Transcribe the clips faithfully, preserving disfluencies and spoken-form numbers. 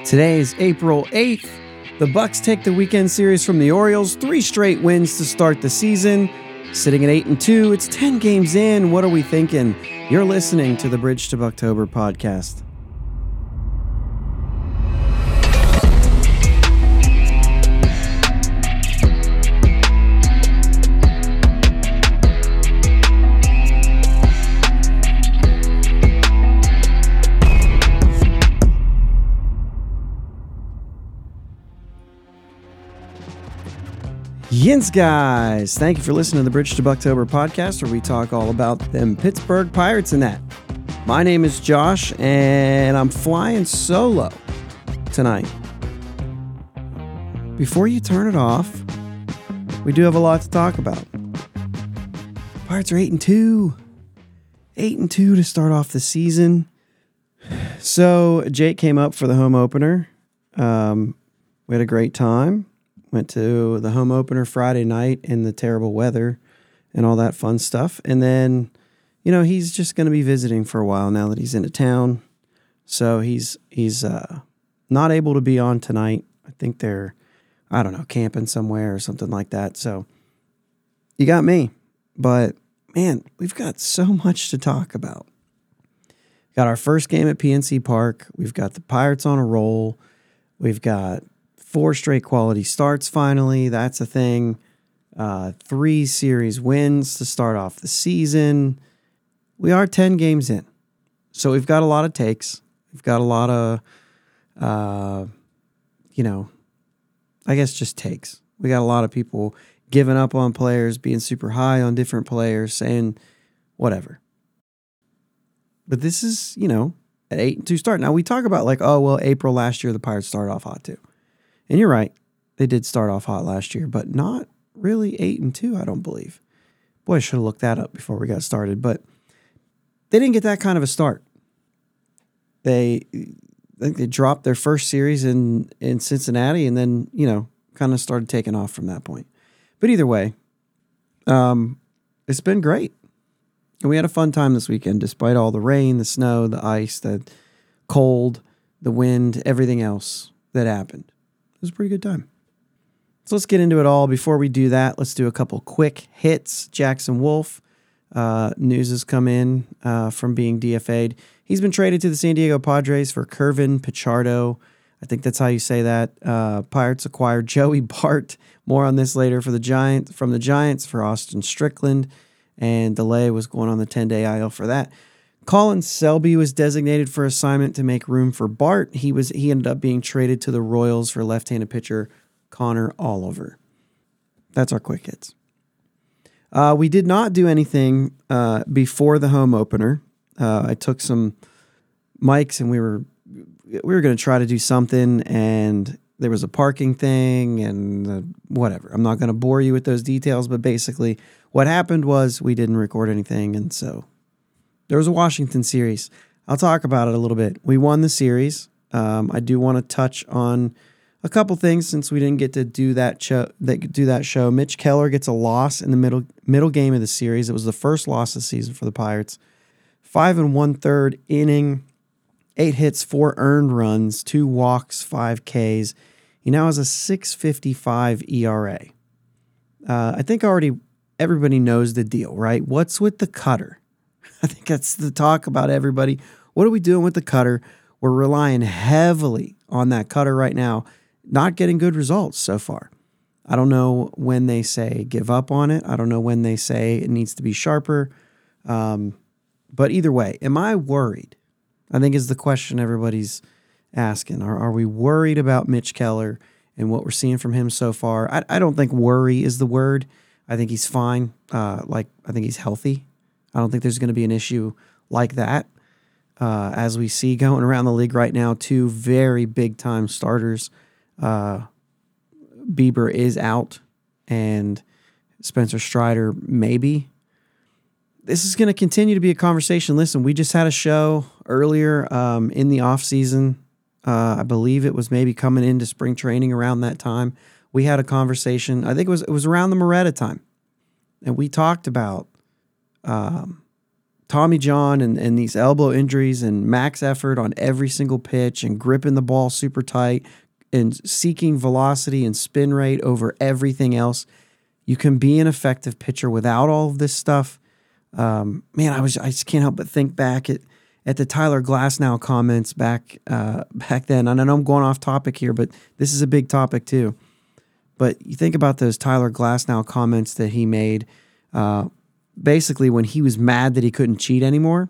Today is April eighth. The Bucks take the weekend series from the Orioles. Three straight wins to start the season. Sitting at eight and two, it's ten games in. What are we thinking? You're listening to the Bridge to Bucktober podcast. Yins, guys. Thank you for listening to the Bridge to Bucktober podcast, where we talk all about them Pittsburgh Pirates and that. My name is Josh, and I'm flying solo tonight. Before you turn it off, we do have a lot to talk about. Pirates are eight and two. eight and two to start off the season. So Jake came up for the home opener. Um, we had a great time. Went to the home opener Friday night in the terrible weather and all that fun stuff. And then, you know, he's just going to be visiting for a while now that he's into town. So he's he's uh, not able to be on tonight. I think they're, I don't know, camping somewhere or something like that. So you got me. But, man, we've got so much to talk about. Got our first game at P N C Park. We've got the Pirates on a roll. We've got Four straight quality starts finally. That's a thing. Uh, three series wins to start off the season. We are ten games in. So we've got a lot of takes. We've got a lot of, uh, you know, I guess just takes. We got a lot of people giving up on players, being super high on different players, saying whatever. But this is, you know, at eight and two start. Now we talk about like, oh, well, April last year, the Pirates started off hot too. And you're right, they did start off hot last year, but not really eight and two, I don't believe. Boy, I should have looked that up before we got started, but they didn't get that kind of a start. They I think they dropped their first series in, in Cincinnati and then, you know, kind of started taking off from that point. But either way, um, it's been great. And we had a fun time this weekend, despite all the rain, the snow, the ice, the cold, the wind, everything else that happened. It was a pretty good time. So let's get into it all. Before we do that, let's do a couple quick hits. Jackson Wolf, uh, news has come in uh, from being D F A'd. He's been traded to the San Diego Padres for Kervin Pichardo. I think that's how you say that. Uh, Pirates acquired Joey Bart. More on this later for the Giants from the Giants for Austin Strickland. And delay was going on the ten-day I L for that. Colin Selby was designated for assignment to make room for Bart. He was he ended up being traded to the Royals for left-handed pitcher Connor Oliver. That's our quick hits. Uh, we did not do anything uh, before the home opener. Uh, I took some mics and we were we were going to try to do something, and there was a parking thing and uh, whatever. I'm not going to bore you with those details, but basically what happened was we didn't record anything, and so there was a Washington series. I'll talk about it a little bit. We won the series. Um, I do want to touch on a couple things since we didn't get to do that show. That do that show. Mitch Keller gets a loss in the middle middle game of the series. It was the first loss of the season for the Pirates. Five and one third inning, eight hits, four earned runs, two walks, five Ks. He now has a six fifty-five E R A. Uh, I think already everybody knows the deal, right? What's with the cutter? I think that's the talk about everybody. What are we doing with the cutter? We're relying heavily on that cutter right now, not getting good results so far. I don't know when they say give up on it. I don't know when they say it needs to be sharper. Um, but either way, am I worried? I think is the question everybody's asking. Are, are we worried about Mitch Keller and what we're seeing from him so far? I, I don't think worry is the word. I think he's fine. Uh, like I think he's healthy. I don't think there's going to be an issue like that. Uh, as we see going around the league right now, two very big-time starters. Uh, Bieber is out, and Spencer Strider maybe. This is going to continue to be a conversation. Listen, we just had a show earlier um, in the offseason. Uh, I believe it was maybe coming into spring training around that time. We had a conversation. I think it was it was around the Moretta time, and we talked about um, Tommy John and, and these elbow injuries and max effort on every single pitch and gripping the ball super tight and seeking velocity and spin rate over everything else, you can be an effective pitcher without all of this stuff. Um, man, I was I just can't help but think back at at the Tyler Glasnow comments back uh, back then. And I know I'm going off topic here, but this is a big topic too. But you think about those Tyler Glasnow comments that he made, uh, basically when he was mad that he couldn't cheat anymore,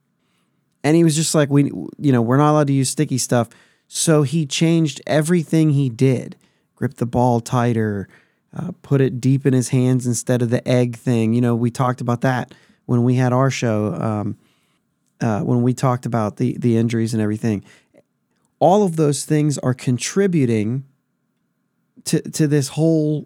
and he was just like, we, you know, we're not allowed to use sticky stuff, so he changed everything he did, grip the ball tighter, uh, put it deep in his hands instead of the egg thing. You know, we talked about that when we had our show. Um, Uh, when we talked about the the injuries and everything. All of those things are contributing to to this whole,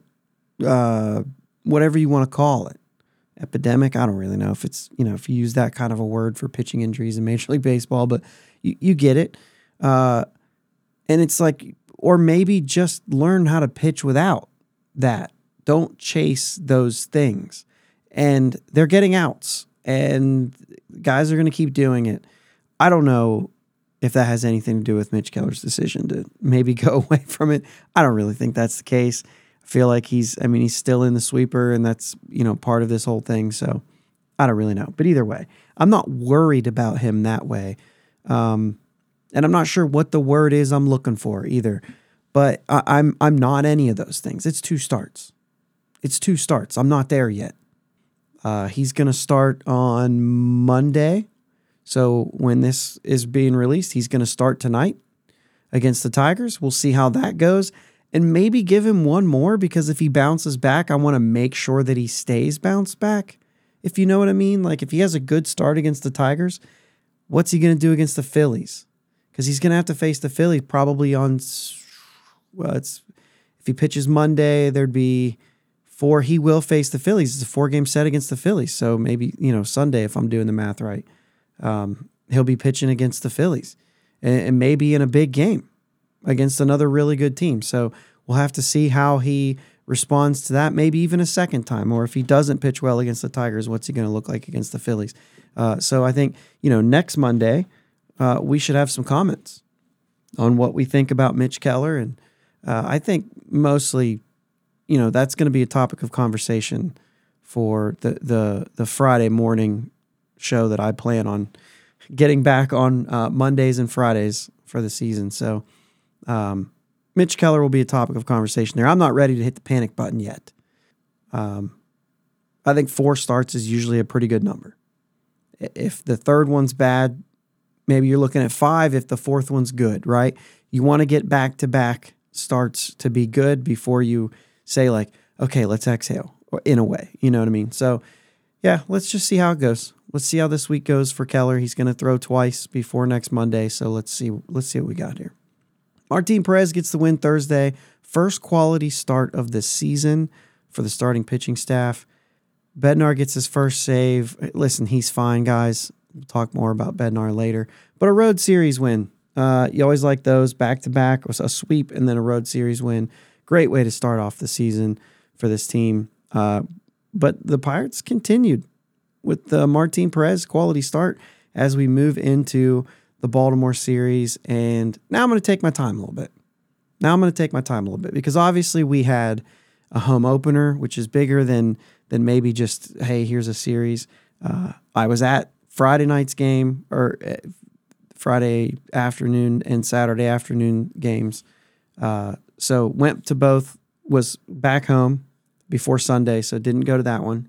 uh, whatever you want to call it, epidemic. I don't really know if it's, you know, if you use that kind of a word for pitching injuries in Major League Baseball, but you, you get it. Uh, and it's like, or maybe just learn how to pitch without that. Don't chase those things. And they're getting outs. And guys are going to keep doing it. I don't know if that has anything to do with Mitch Keller's decision to maybe go away from it. I don't really think that's the case. I feel like he's, I mean, he's still in the sweeper, and that's, you know, part of this whole thing. So I don't really know. But either way, I'm not worried about him that way. Um, and I'm not sure what the word is I'm looking for either. But I, I'm I'm not any of those things. It's two starts. It's two starts. I'm not there yet. Uh, he's going to start on Monday. So when this is being released, he's going to start tonight against the Tigers. We'll see how that goes. And maybe give him one more, because if he bounces back, I want to make sure that he stays bounced back, if you know what I mean. Like, if he has a good start against the Tigers, what's he going to do against the Phillies? Because he's going to have to face the Phillies probably on, well, it's, if he pitches Monday, there'd be four. He will face the Phillies. It's a four-game set against the Phillies. So maybe, you know, Sunday, if I'm doing the math right, um, he'll be pitching against the Phillies, and, and maybe in a big game against another really good team. So we'll have to see how he responds to that, maybe even a second time. Or if he doesn't pitch well against the Tigers, what's he going to look like against the Phillies? Uh, so I think, you know, next Monday, uh, we should have some comments on what we think about Mitch Keller. And uh, I think mostly, you know, that's going to be a topic of conversation for the, the, the Friday morning show that I plan on getting back on uh, Mondays and Fridays for the season. So um, Mitch Keller will be a topic of conversation there. I'm not ready to hit the panic button yet. Um, I think four starts is usually a pretty good number. If the third one's bad, maybe you're looking at five if the fourth one's good, right? You want to get back-to-back starts to be good before you say, like, okay, let's exhale, or in a way, you know what I mean? So, yeah, let's just see how it goes. Let's see how this week goes for Keller. He's going to throw twice before next Monday, so let's see let's see what we got here. Martin Perez gets the win Thursday. First quality start of the season for the starting pitching staff. Bednar gets his first save. Listen, he's fine, guys. We'll talk more about Bednar later. But a road series win. Uh, you always like those back-to-back, a sweep and then a road series win. Great way to start off the season for this team. Uh, but the Pirates continued with the Martin Perez quality start as we move into the Baltimore series. And now I'm going to take my time a little bit. Now I'm going to take my time a little bit because obviously we had a home opener, which is bigger than than maybe just, hey, here's a series. Uh, I was at Friday night's game or uh, Friday afternoon and Saturday afternoon games. Uh, so went to both, was back home before Sunday, so didn't go to that one.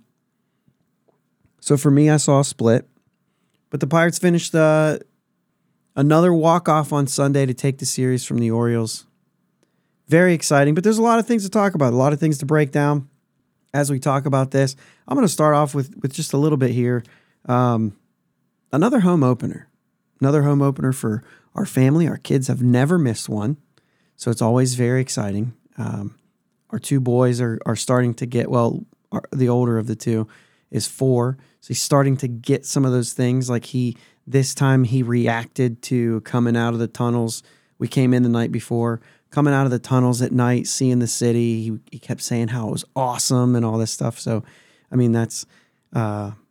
So for me, I saw a split. But the Pirates finished uh, another walk-off on Sunday to take the series from the Orioles. Very exciting, but there's a lot of things to talk about, a lot of things to break down as we talk about this. I'm going to start off with, with just a little bit here. Um, another home opener. Another home opener for our family. Our kids have never missed one, so it's always very exciting. Um, our two boys are are starting to get, well, our, the older of the two is four, so he's starting to get some of those things. Like he, this time he reacted to coming out of the tunnels. We came in the night before, coming out of the tunnels at night, seeing the city. He, he kept saying how it was awesome and all this stuff. So, I mean, that's uh,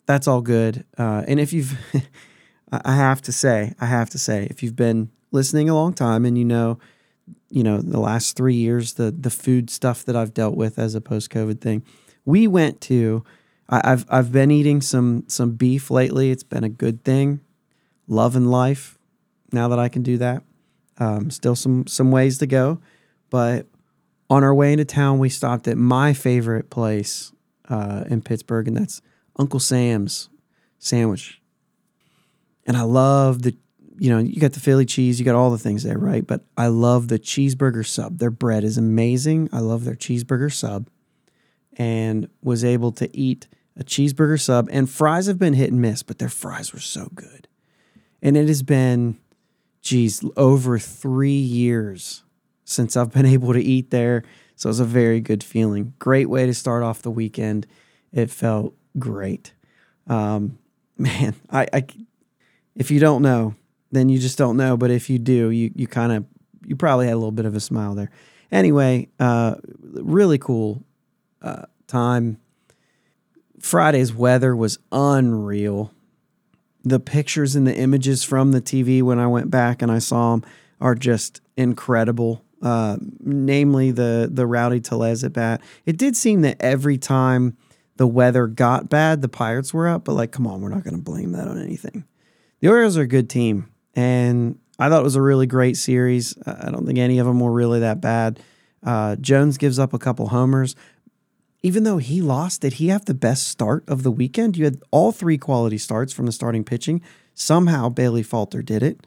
that's all good. Uh, and if you've, I have to say, I have to say, if you've been listening a long time and you know, you know, the last three years, the the food stuff that I've dealt with as a post-COVID thing, we went to. I, I've I've been eating some some beef lately. It's been a good thing. Loving life now that I can do that. Um, still some some ways to go, but on our way into town, we stopped at my favorite place uh, in Pittsburgh, and that's Uncle Sam's Sandwich. And I love the, you know, you got the Philly cheese, you got all the things there, right? But I love the cheeseburger sub. Their bread is amazing. I love their cheeseburger sub, and was able to eat a cheeseburger sub. And fries have been hit and miss, but their fries were so good. And it has been, geez, over three years since I've been able to eat there. So it was a very good feeling. Great way to start off the weekend. It felt great. Um, man, I, I, if you don't know, then you just don't know. But if you do, you, you kind of, you probably had a little bit of a smile there. Anyway, uh, really cool uh, time. Friday's weather was unreal. The pictures and the images from the T V when I went back and I saw them are just incredible. Uh, namely the the Rowdy Tellez at bat. It did seem that every time the weather got bad, the Pirates were up. But like, come on, we're not going to blame that on anything. The Orioles are a good team, and I thought it was a really great series. I don't think any of them were really that bad. Uh, Jones gives up a couple homers. Even though he lost, did he have the best start of the weekend? You had all three quality starts from the starting pitching. Somehow Bailey Falter did it.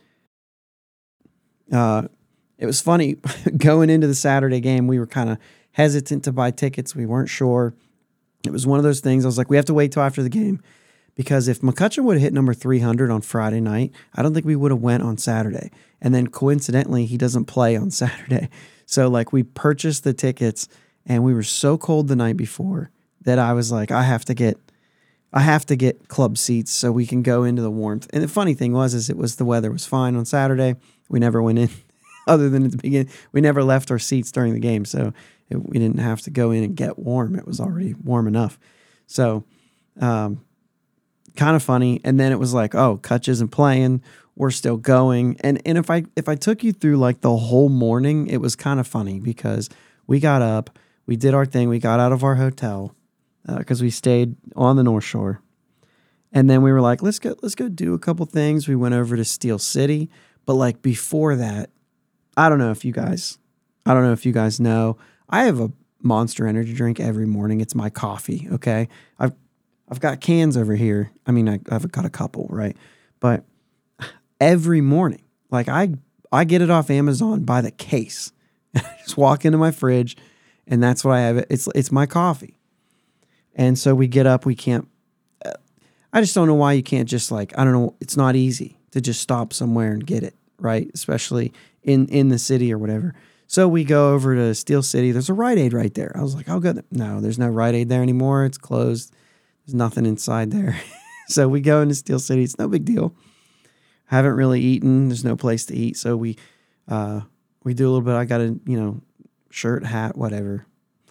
Uh, it was funny. Going into the Saturday game, we were kind of hesitant to buy tickets. We weren't sure. It was one of those things. I was like, we have to wait till after the game. Because if McCutchen would have hit number three hundred on Friday night, I don't think we would have went on Saturday. And then coincidentally, he doesn't play on Saturday. So like we purchased the tickets. And we were so cold the night before that I was like, I have to get, I have to get club seats so we can go into the warmth. And the funny thing was, is it was the weather was fine on Saturday. We never went in, other than at the beginning. We never left our seats during the game, so it, we didn't have to go in and get warm. It was already warm enough. So, um, kind of funny. And then it was like, oh, Kutch isn't playing. We're still going. And and if I if I took you through like the whole morning, it was kind of funny because we got up. We did our thing. We got out of our hotel because uh, we stayed on the North Shore, and then we were like, "Let's go, let's go do a couple things." We went over to Steel City, but like before that, I don't know if you guys, I don't know if you guys know, I have a Monster Energy drink every morning. It's my coffee. Okay, I've I've got cans over here. I mean, I, I've got a couple, right? But every morning, like I I get it off Amazon by the case. I just walk into my fridge. And that's what I have. It's it's my coffee. And so we get up. We can't. Uh, I just don't know why you can't just like, I don't know. It's not easy to just stop somewhere and get it, right? Especially in, in the city or whatever. So we go over to Steel City. There's a Rite Aid right there. I was like, oh, good. No, there's no Rite Aid there anymore. It's closed. There's nothing inside there. So we go into Steel City. It's no big deal. Haven't really eaten. There's no place to eat. So we uh, we do a little bit. I got to, you know, shirt, hat, whatever.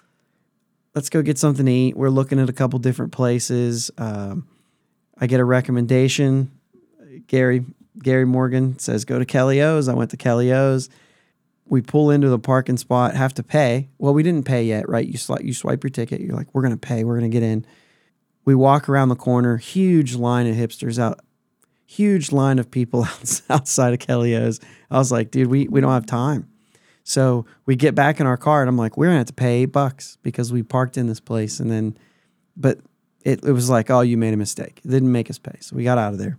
Let's go get something to eat. We're looking at a couple different places. Um, I get a recommendation. Gary Gary Morgan says, go to Kelly O's. I went to Kelly O's. We pull into the parking spot, have to pay. Well, we didn't pay yet, right? You, sli- you swipe your ticket. You're like, we're going to pay. We're going to get in. We walk around the corner. Huge line of hipsters out. Huge line of people outside of Kelly O's. I was like, dude, we, we don't have time. So we get back in our car, and I'm like, we're going to have to pay eight bucks because we parked in this place. And then, but it, it was like, oh, you made a mistake. It didn't make us pay. So we got out of there.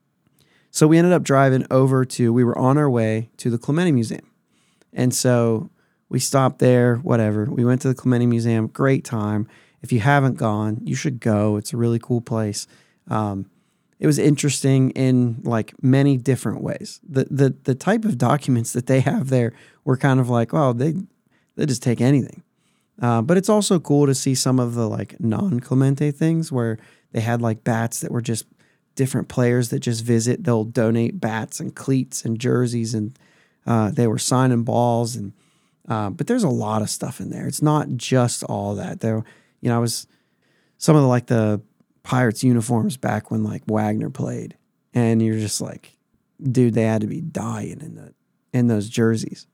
So we ended up driving over to, we were on our way to the Clementi Museum. And so we stopped there, whatever. We went to the Clementi Museum. Great time. If you haven't gone, you should go. It's a really cool place. Um, It was interesting in like many different ways. The the the type of documents that they have there were kind of like, oh, they they just take anything. Uh, but it's also cool to see some of the like non-Clemente things where they had like bats that were just different players that just visit. They'll donate bats and cleats and jerseys, and uh, they were signing balls. And uh, but there's a lot of stuff in there. It's not just all that. There, you know, I was some of the like the Pirates uniforms back when like Wagner played. And you're just like, dude, they had to be dying in the in those jerseys.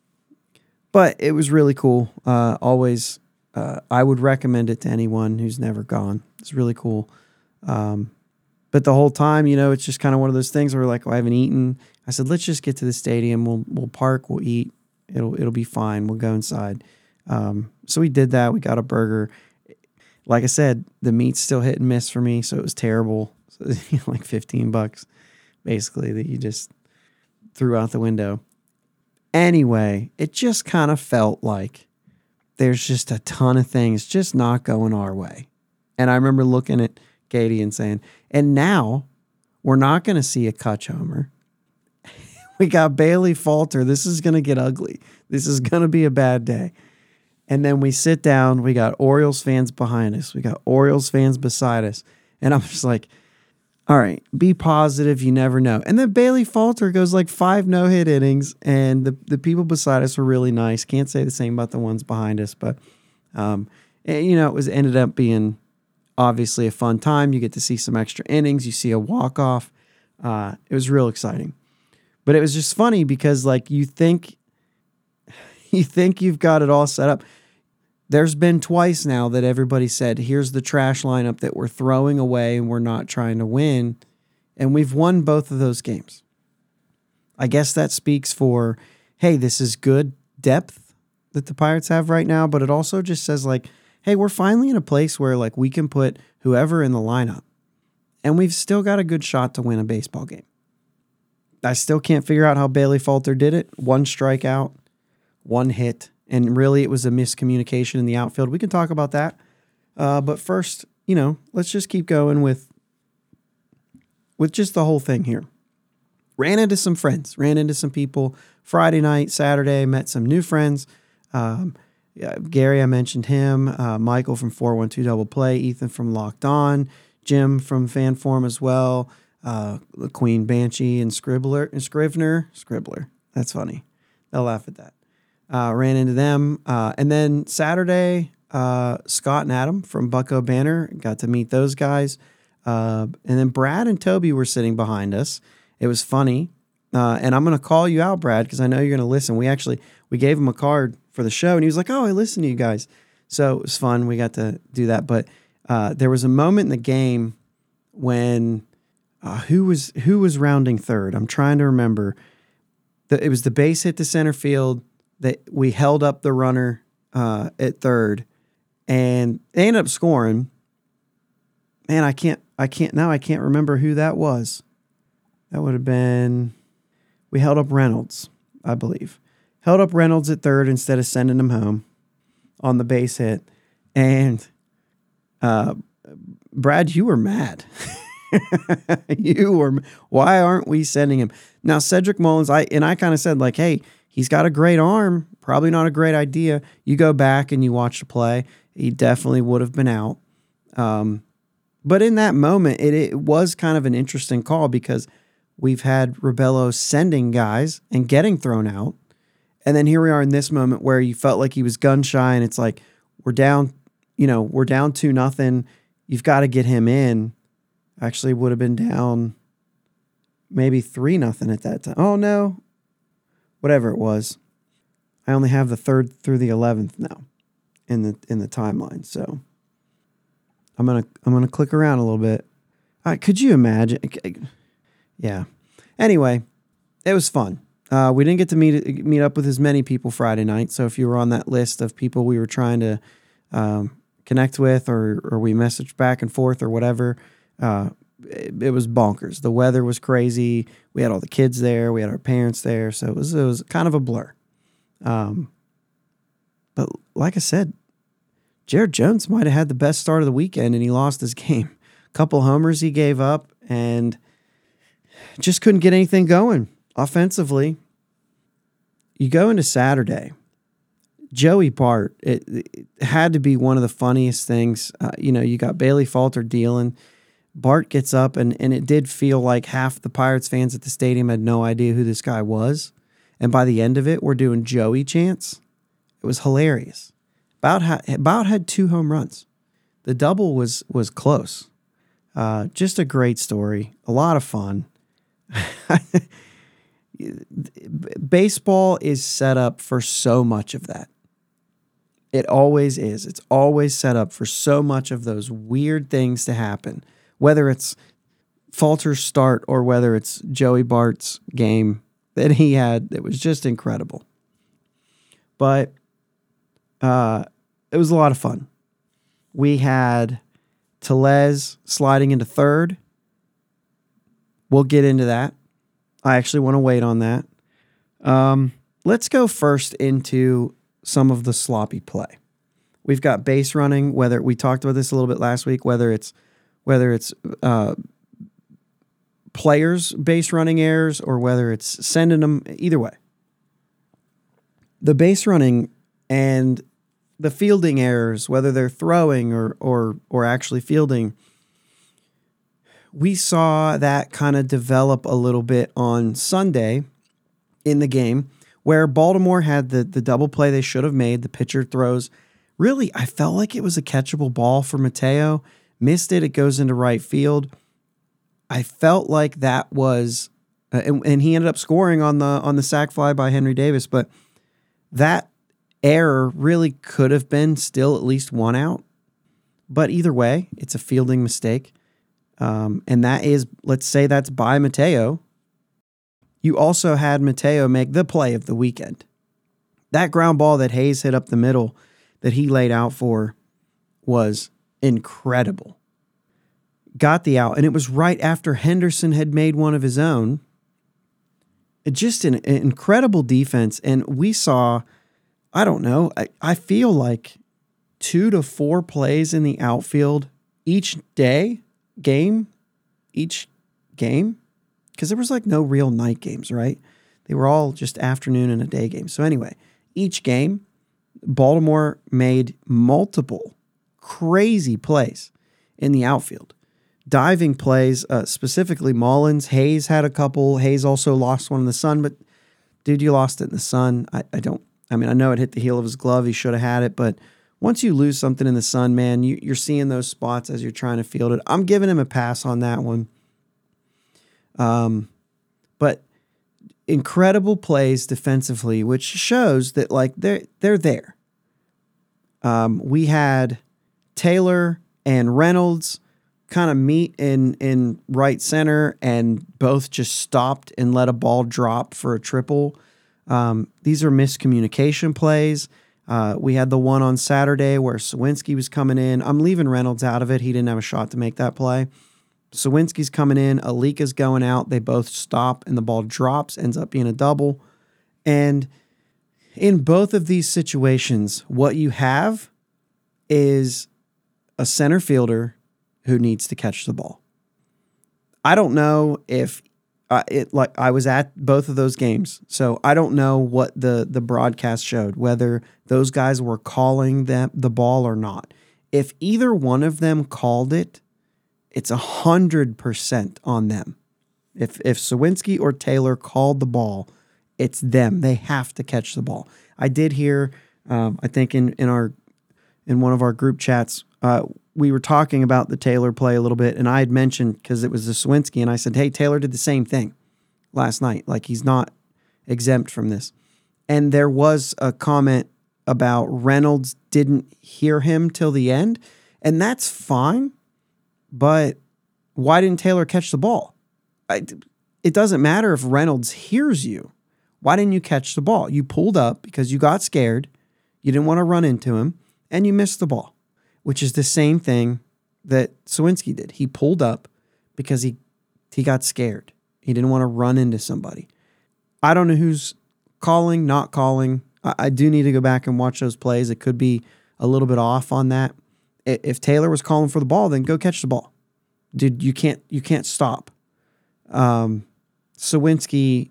But it was really cool. Uh, always, uh, I would recommend it to anyone who's never gone. It's really cool. Um, but the whole time, you know, it's just kind of one of those things where like, oh, I haven't eaten. I said, let's just get to the stadium. We'll we'll park. We'll eat. It'll it'll be fine. We'll go inside. Um, so we did that. We got a burger. Like I said, the meat's still hit and miss for me, so it was terrible. So like fifteen bucks, basically, that you just threw out the window. Anyway, it just kind of felt like there's just a ton of things just not going our way. And I remember looking at Katie and saying, and now we're not going to see a Kutch homer. We got Bailey Falter. This is going to get ugly. This is going to be a bad day. And then we sit down. We got Orioles fans behind us. We got Orioles fans beside us. And I'm just like, all right, be positive. You never know. And then Bailey Falter goes like five no-hit innings. And the, the people beside us were really nice. Can't say the same about the ones behind us. But, um, and, you know, it was ended up being obviously a fun time. You get to see some extra innings. You see a walk-off. Uh, it was real exciting. But it was just funny because, like, you think you think you've got it all set up. There's been twice now that everybody said, here's the trash lineup that we're throwing away and we're not trying to win. And we've won both of those games. I guess that speaks for, hey, this is good depth that the Pirates have right now. But it also just says, like, hey, we're finally in a place where, like, we can put whoever in the lineup. And we've still got a good shot to win a baseball game. I still can't figure out how Bailey Falter did it. One strikeout, one hit, and really it was a miscommunication in the outfield. We can talk about that. Uh, but first, you know, let's just keep going with, with just the whole thing here. Ran into some friends, ran into some people Friday night, Saturday, met some new friends. Um, yeah, Gary, I mentioned him, uh, Michael from four one two Double Play, Ethan from Locked On, Jim from Fanform as well. Uh, the Queen Banshee and Scribbler and Scrivener, Scribbler. That's funny. They'll laugh at that. Uh, ran into them. Uh, and then Saturday, uh, Scott and Adam from Bucko Banner, got to meet those guys. Uh, and then Brad and Toby were sitting behind us. It was funny. Uh, and I'm going to call you out, Brad, because I know you're going to listen. We actually, we gave him a card for the show and he was like, oh, I listen to you guys. So it was fun. We got to do that. But, uh, there was a moment in the game when, Uh, who was who was rounding third? I'm trying to remember. The, it was the base hit to center field that we held up the runner uh, at third, and they ended up scoring. Man, I can't. I can't now. I can't remember who that was. That would have been. We held up Reynolds, I believe. Held up Reynolds at third instead of sending him home on the base hit, and uh, Brad, you were mad. you were, why aren't we sending him? Now, Cedric Mullins, I and I kind of said, like, hey, he's got a great arm. Probably not a great idea. You go back and you watch the play. He definitely would have been out. Um, but in that moment, it, it was kind of an interesting call because we've had Rebello sending guys and getting thrown out. And then here we are in this moment where you felt like he was gun shy and it's like, we're down, you know, we're down two nothing. You've got to get him in. Actually would have been down maybe three nothing at that time. Oh no, whatever it was. I only have the third through the eleventh now in the in the timeline. So I'm gonna I'm gonna click around a little bit. Uh, could you imagine? Yeah. Anyway, it was fun. Uh, we didn't get to meet meet up with as many people Friday night. So if you were on that list of people we were trying to um, connect with, or or we messaged back and forth or whatever. Uh, it, it was bonkers. The weather was crazy. We had all the kids there. We had our parents there. So it was, it was kind of a blur. Um, but like I said, Jared Jones might have had the best start of the weekend and he lost his game. A couple homers he gave up and just couldn't get anything going offensively. You go into Saturday, Joey Bart, it, it had to be one of the funniest things. Uh, you know, you got Bailey Falter dealing. Bart gets up, and, and it did feel like half the Pirates fans at the stadium had no idea who this guy was. And by the end of it, we're doing Joey chants. It was hilarious. Bout, ha- Bout had two home runs. The double was was close. Uh, just a great story, a lot of fun. Baseball is set up for so much of that. It always is. It's always set up for so much of those weird things to happen, whether it's Falter's start or whether it's Joey Bart's game that he had. It was just incredible. But uh, it was a lot of fun. We had Tellez sliding into third. We'll get into that. I actually want to wait on that. Um, let's go first into some of the sloppy play. We've got base running, whether we talked about this a little bit last week, whether it's whether it's uh, players base running errors or whether it's sending them, either way. The base running and the fielding errors, whether they're throwing or or or actually fielding, we saw that kind of develop a little bit on Sunday in the game where Baltimore had the the double play they should have made. The pitcher throws. Really, I felt like it was a catchable ball for Mateo. Missed it. It goes into right field. I felt like that was, uh, and, and he ended up scoring on the on the sac fly by Henry Davis. But that error really could have been still at least one out. But either way, it's a fielding mistake. Um, and that is, let's say that's by Mateo. You also had Mateo make the play of the weekend. That ground ball that Hayes hit up the middle that he laid out for was incredible. Got the out, and it was right after Henderson had made one of his own. It just an, an incredible defense, and we saw, I don't know, I, I feel like two to four plays in the outfield each day, game, each game, because there was like no real night games, right? They were all just afternoon and a day game. So anyway, each game, Baltimore made multiple crazy plays in the outfield. Diving plays, uh, specifically Mullins. Hayes had a couple. Hayes also lost one in the sun, but dude, you lost it in the sun. I, I don't, I mean, I know it hit the heel of his glove. He should have had it, but once you lose something in the sun, man, you, you're seeing those spots as you're trying to field it. I'm giving him a pass on that one. Um, but incredible plays defensively, which shows that like they're they're there. Um, we had Taylor and Reynolds kind of meet in in right center, and both just stopped and let a ball drop for a triple. Um, these are miscommunication plays. Uh, we had the one on Saturday where Sawinski was coming in. I'm leaving Reynolds out of it. He didn't have a shot to make that play. Sawinski's coming in. Alika's going out. They both stop, and the ball drops, ends up being a double. And in both of these situations, what you have is a center fielder who needs to catch the ball. I don't know if uh, it like I was at both of those games, so I don't know what the the broadcast showed, whether those guys were calling them the ball or not. If either one of them called it, it's a hundred percent on them. If if Sawinski or Taylor called the ball, it's them. They have to catch the ball. I did hear, um, I think in in our in one of our group chats, uh, we were talking about the Taylor play a little bit, and I had mentioned, because it was the Sawinski, and I said, hey, Taylor did the same thing last night. Like, he's not exempt from this. And there was a comment about Reynolds didn't hear him till the end, and that's fine, but why didn't Taylor catch the ball? I, it doesn't matter if Reynolds hears you. Why didn't you catch the ball? You pulled up because you got scared, you didn't want to run into him, and you missed the ball, which is the same thing that Sawinski did. He pulled up because he he got scared. He didn't want to run into somebody. I don't know who's calling, not calling. I, I do need to go back and watch those plays. It could be a little bit off on that. If Taylor was calling for the ball, then go catch the ball. Dude, you can't you can't stop. Um, Sawinski,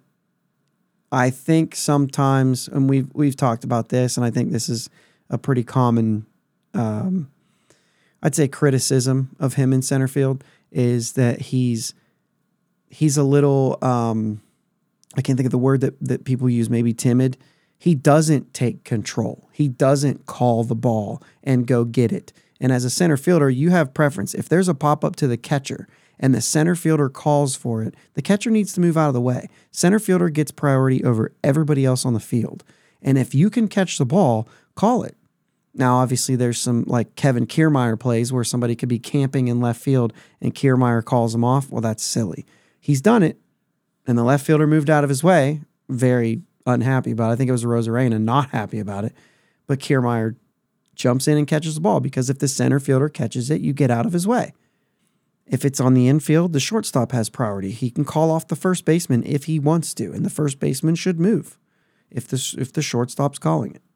I think sometimes, and we've we've talked about this, and I think this is a pretty common, um, I'd say, criticism of him in center field, is that he's he's a little, um, I can't think of the word that, that people use, maybe timid. He doesn't take control. He doesn't call the ball and go get it. And as a center fielder, you have preference. If there's a pop-up to the catcher and the center fielder calls for it, the catcher needs to move out of the way. Center fielder gets priority over everybody else on the field. And if you can catch the ball, call it. Now, obviously, there's some like Kevin Kiermaier plays where somebody could be camping in left field and Kiermaier calls him off. Well, that's silly. He's done it, and the left fielder moved out of his way. Very unhappy about it. I think it was Rosarena not happy about it. But Kiermaier jumps in and catches the ball because if the center fielder catches it, you get out of his way. If it's on the infield, the shortstop has priority. He can call off the first baseman if he wants to, and the first baseman should move if the, if the shortstop's calling it.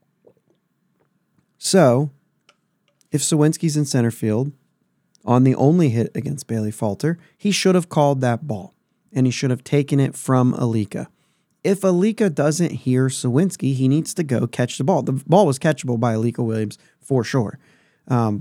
So, if Suwinski's in center field on the only hit against Bailey Falter, he should have called that ball, and he should have taken it from Alika. If Alika doesn't hear Suwinski, he needs to go catch the ball. The ball was catchable by Alika Williams for sure. Um,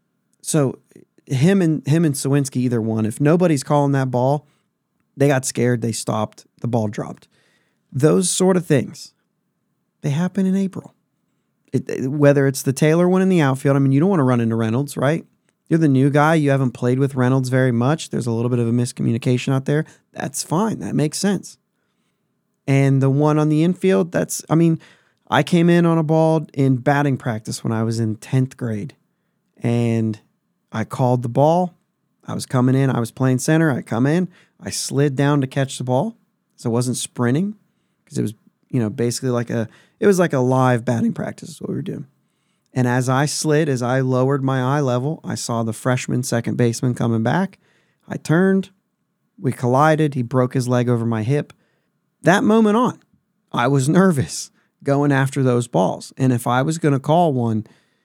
so him and him and Suwinski, either one. If nobody's calling that ball, they got scared, they stopped, the ball dropped. Those sort of things, they happen in April. It, whether it's the Taylor one in the outfield, I mean, you don't want to run into Reynolds, right? You're the new guy. You haven't played with Reynolds very much. There's a little bit of a miscommunication out there. That's fine. That makes sense. And the one on the infield, that's, I mean, I came in on a ball in batting practice when I was in tenth grade. And I called the ball. I was coming in. I was playing center. I come in. I slid down to catch the ball. So I wasn't sprinting because it was, you know, basically like a, it was like a live batting practice is what we were doing. And as I slid, as I lowered my eye level, I saw the freshman second baseman coming back. I turned. We collided. He broke his leg over my hip. That moment on, I was nervous going after those balls. And if I was going to call one,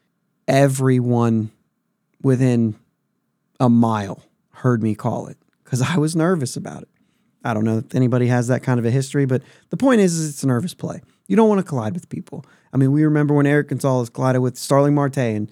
everyone within a mile heard me call it because I was nervous about it. I don't know if anybody has that kind of a history, but the point is, is it's a nervous play. You don't want to collide with people. I mean, we remember when Eric Gonzalez collided with Starling Marte and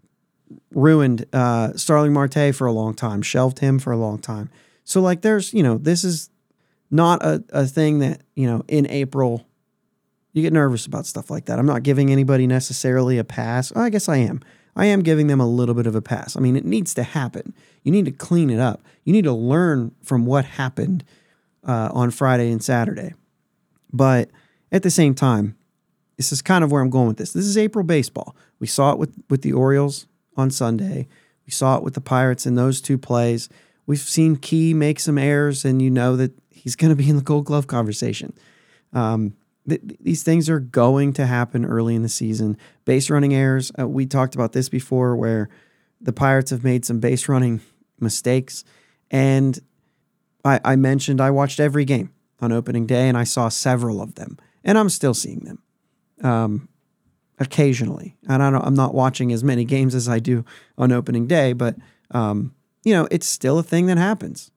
ruined uh, Starling Marte for a long time, shelved him for a long time. So, like, there's, you know, this is not a, a thing that, you know, in April, you get nervous about stuff like that. I'm not giving anybody necessarily a pass. I guess I am. I am giving them a little bit of a pass. I mean, it needs to happen. You need to clean it up. You need to learn from what happened uh, on Friday and Saturday. But at the same time, this is kind of where I'm going with this. This is April baseball. We saw it with, with the Orioles on Sunday. We saw it with the Pirates in those two plays. We've seen Key make some errors, and you know that he's going to be in the Gold Glove conversation. Um, th- these things are going to happen early in the season. Base running errors, uh, we talked about this before, where the Pirates have made some base running mistakes. And I, I mentioned I watched every game on opening day, and I saw several of them. And I'm still seeing them um, occasionally. And I don't, I'm not watching as many games as I do on opening day, but, um, you know, it's still a thing that happens.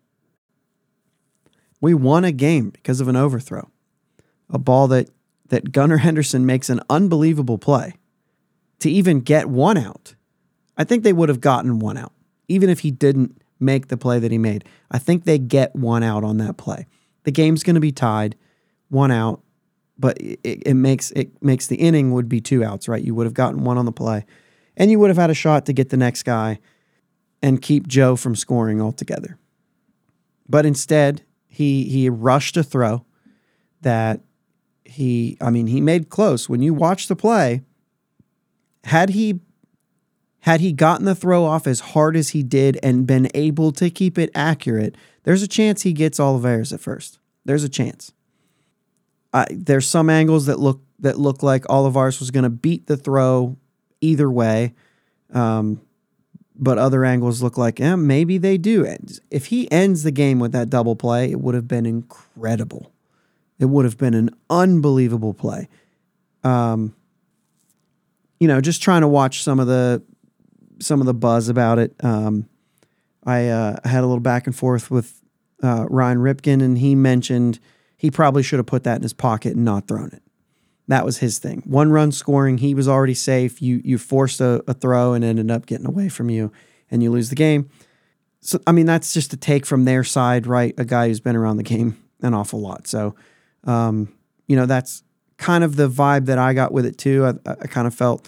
We won a game because of an overthrow. A ball that, that Gunnar Henderson makes an unbelievable play to even get one out. I think they would have gotten one out, even if he didn't make the play that he made. I think they get one out on that play. The game's going to be tied, one out. But it, it makes it makes the inning would be two outs, right? You would have gotten one on the play, and you would have had a shot to get the next guy and keep Joe from scoring altogether. But instead, he he rushed a throw that he, I mean, he made close. When you watch the play, had he had he gotten the throw off as hard as he did and been able to keep it accurate, there's a chance he gets Olivares at first. There's a chance. Uh, there's some angles that look that look like Olivares was going to beat the throw either way, um, but other angles look like eh, maybe they do. If he ends the game with that double play, it would have been incredible. It would have been an unbelievable play. Um, you know, just trying to watch some of the some of the buzz about it. Um, I uh, had a little back and forth with uh, Ryan Ripken, and he mentioned he probably should have put that in his pocket and not thrown it. That was his thing. One run scoring, he was already safe. You you forced a, a throw and ended up getting away from you, and you lose the game. So, I mean, that's just a take from their side, right? A guy who's been around the game an awful lot. So, um, you know, that's kind of the vibe that I got with it too. I, I kind of felt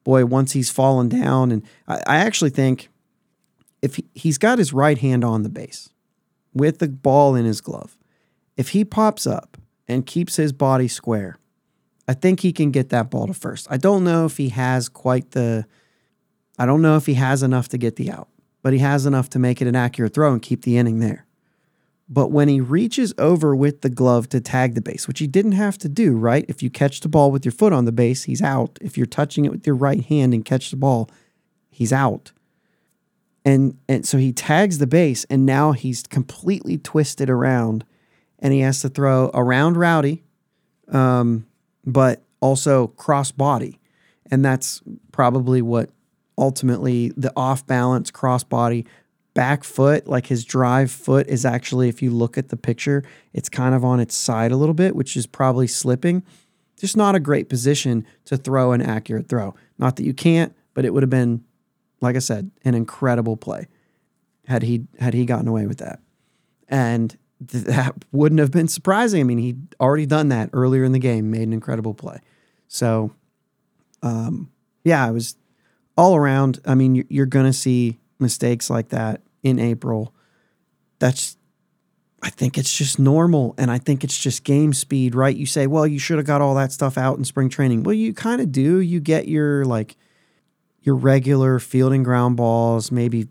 boy, once he's fallen down, and I, I actually think if he, he's got his right hand on the base with the ball in his glove, if he pops up and keeps his body square, I think he can get that ball to first. I don't know if he has quite the, I don't know if he has enough to get the out, but he has enough to make it an accurate throw and keep the inning there. But when he reaches over with the glove to tag the base, which he didn't have to do, right? If you catch the ball with your foot on the base, he's out. If you're touching it with your right hand and catch the ball, he's out. And and so he tags the base, and now he's completely twisted around, and he has to throw around Rowdy, um, but also cross body. And that's probably what ultimately the off balance cross body back foot, like his drive foot is actually, if you look at the picture, it's kind of on its side a little bit, which is probably slipping. Just not a great position to throw an accurate throw. Not that you can't, but it would have been, like I said, an incredible play had he had he gotten away with that. And th- that wouldn't have been surprising. I mean, he'd already done that earlier in the game, made an incredible play. So, um, yeah, it was all around. I mean, you're, you're going to see mistakes like that in April. That's, I think it's just normal. And I think it's just game speed, right? You say, well, you should have got all that stuff out in spring training. Well, you kind of do. You get your, like, your regular fielding ground balls, maybe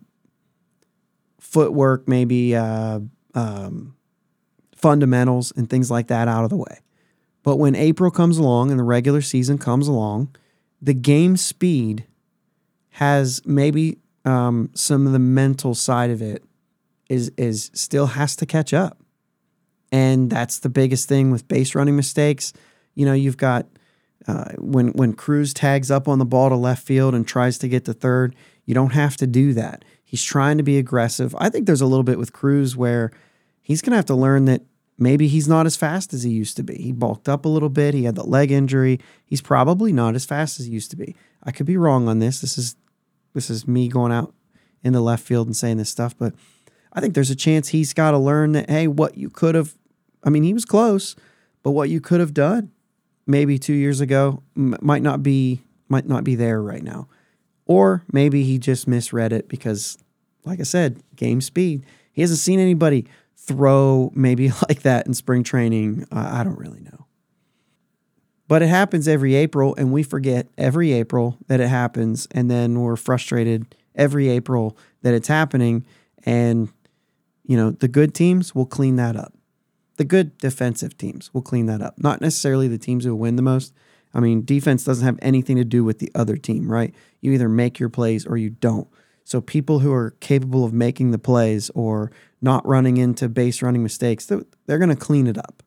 footwork, maybe uh, um, fundamentals and things like that out of the way. But when April comes along and the regular season comes along, the game speed has maybe um, some of the mental side of it is is still has to catch up. And that's the biggest thing with base running mistakes. You know, you've got uh, when when Cruz tags up on the ball to left field and tries to get to third, you don't have to do that. He's trying to be aggressive. I think there's a little bit with Cruz where he's going to have to learn that maybe he's not as fast as he used to be. He bulked up a little bit. He had the leg injury. He's probably not as fast as he used to be. I could be wrong on this. This is this is me going out in the left field and saying this stuff, but I think there's a chance he's got to learn that, hey, what you could have, I mean, he was close, but what you could have done maybe two years ago m- might not be might not be there right now. Or maybe he just misread it because, like I said, game speed. He hasn't seen anybody throw maybe like that in spring training. Uh, I don't really know. But it happens every April, and we forget every April that it happens, and then we're frustrated every April that it's happening, and, you know, the good teams will clean that up. The good defensive teams will clean that up. Not necessarily the teams who win the most. I mean, defense doesn't have anything to do with the other team, right? You either make your plays or you don't. So people who are capable of making the plays or not running into base running mistakes, they're, they're going to clean it up.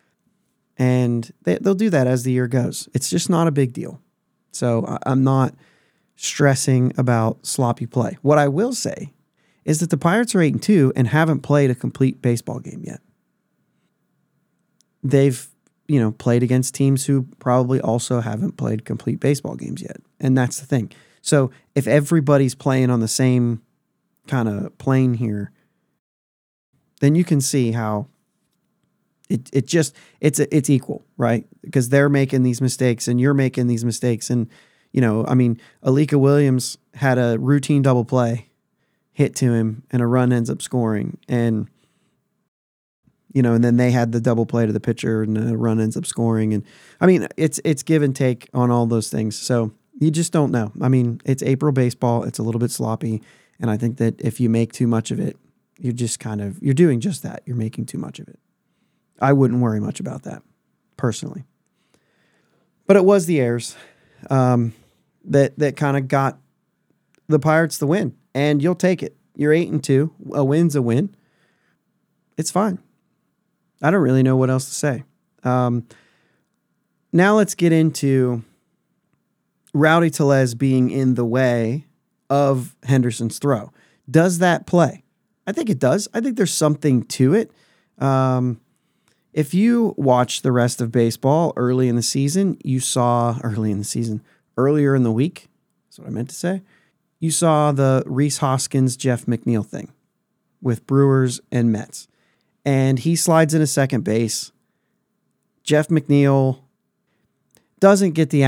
And they, they'll do that as the year goes. It's just not a big deal. So I'm not stressing about sloppy play. What I will say is that the Pirates are eight and two and haven't played a complete baseball game yet. They've, you know, played against teams who probably also haven't played complete baseball games yet. And that's the thing. So if everybody's playing on the same kind of plane here, then you can see how it it just it's it's equal, right? Because they're making these mistakes and you're making these mistakes. And, you know, I mean, Alika Williams had a routine double play hit to him and a run ends up scoring. And, you know, and then they had the double play to the pitcher and a run ends up scoring. And I mean, it's it's give and take on all those things. So you just don't know. I mean, it's April baseball. It's a little bit sloppy. And I think that if you make too much of it, you're just kind of, you're doing just that. You're making too much of it. I wouldn't worry much about that personally. But it was the errors um, that, that kind of got the Pirates the win. And you'll take it. You're eight and two. A win's a win. It's fine. I don't really know what else to say. Um, now let's get into Rowdy Tellez being in the way of Henderson's throw. Does that play? I think it does. I think there's something to it. Um, if you watch the rest of baseball early in the season, you saw early in the season, earlier in the week, that's what I meant to say. You saw the Rhys Hoskins, Jeff McNeil thing with Brewers and Mets. And he slides into second base. Jeff McNeil doesn't get the out.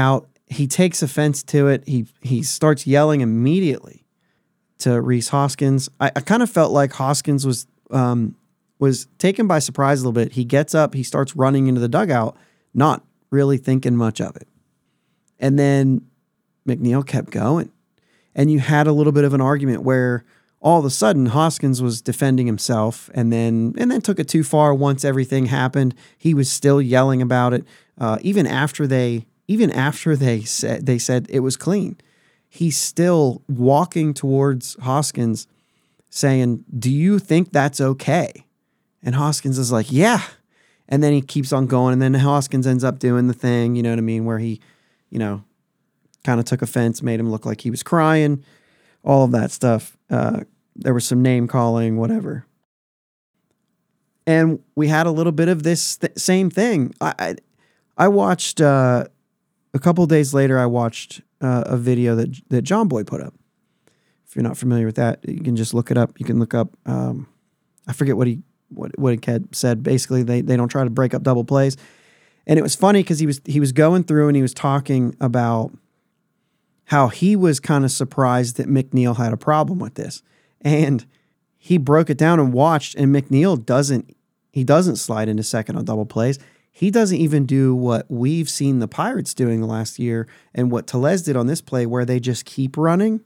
he takes offense to it. He he starts yelling immediately to Rhys Hoskins. I, I kind of felt like Hoskins was um, was taken by surprise a little bit. He gets up, he starts running into the dugout, not really thinking much of it. And then McNeil kept going. And you had a little bit of an argument where all of a sudden Hoskins was defending himself and then and then took it too far once everything happened. He was still yelling about it. Uh, even after they even after they said they said it was clean. He's still walking towards Hoskins saying, "Do you think that's okay?" And Hoskins is like, "Yeah." And then he keeps on going. And then Hoskins ends up doing the thing, you know what I mean, where he, you know, kind of took offense, made him look like he was crying, all of that stuff. Uh, there was some name calling, whatever. And we had a little bit of this th- same thing. I I, I watched, uh, a couple of days later, I watched uh, a video that that John Boy put up. If you're not familiar with that, you can just look it up. You can look up, um, I forget what he what what he had said. Basically, they they don't try to break up double plays. And it was funny because he was he was going through and he was talking about how he was kind of surprised that McNeil had a problem with this. And he broke it down and watched, and McNeil doesn't he doesn't slide into second on double plays. He doesn't even do what we've seen the Pirates doing the last year and what Tellez did on this play where they just keep running.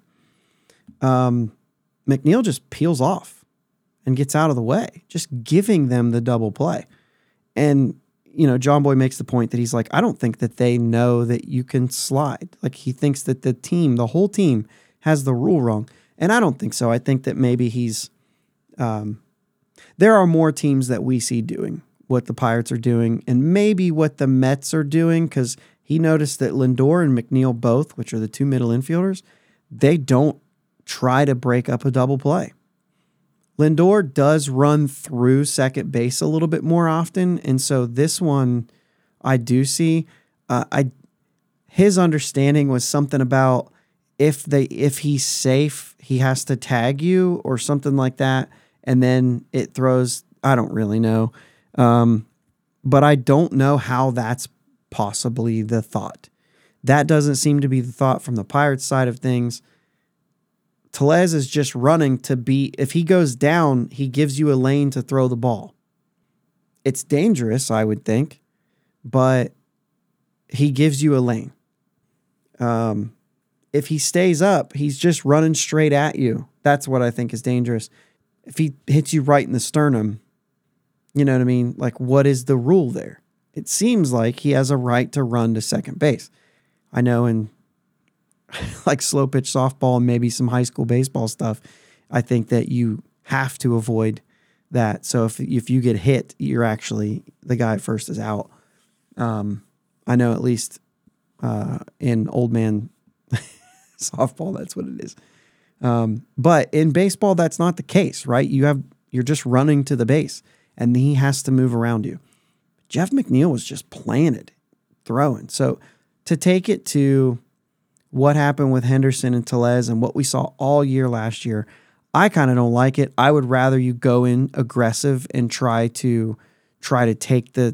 Um, McNeil just peels off and gets out of the way, just giving them the double play. And, you know, John Boy makes the point that he's like, I don't think that they know that you can slide. Like, he thinks that the team, the whole team, has the rule wrong. And I don't think so. I think that maybe he's, um, there are more teams that we see doing what the Pirates are doing and maybe what the Mets are doing, because he noticed that Lindor and McNeil both, which are the two middle infielders, they don't try to break up a double play. Lindor does run through second base a little bit more often, and so this one I do see. Uh, I his understanding was something about if they if he's safe, he has to tag you or something like that, and then it throws. I don't really know, um, but I don't know how that's possibly the thought. That doesn't seem to be the thought from the Pirates side of things. Tellez is just running to be, if he goes down, he gives you a lane to throw the ball. It's dangerous, I would think, but he gives you a lane. Um, if he stays up, he's just running straight at you. That's what I think is dangerous. If he hits you right in the sternum, you know what I mean? Like, what is the rule there? It seems like he has a right to run to second base. I know in like slow pitch softball and maybe some high school baseball stuff, I think that you have to avoid that. So if if you get hit, you're actually, the guy at first is out. Um, I know at least uh, in old man softball, that's what it is. Um, but in baseball, that's not the case, right? You have you're just running to the base, and he has to move around you. Jeff McNeil was just planted, throwing. So to take it to what happened with Henderson and Tellez and what we saw all year last year, I kind of don't like it. I would rather you go in aggressive and try to try to take the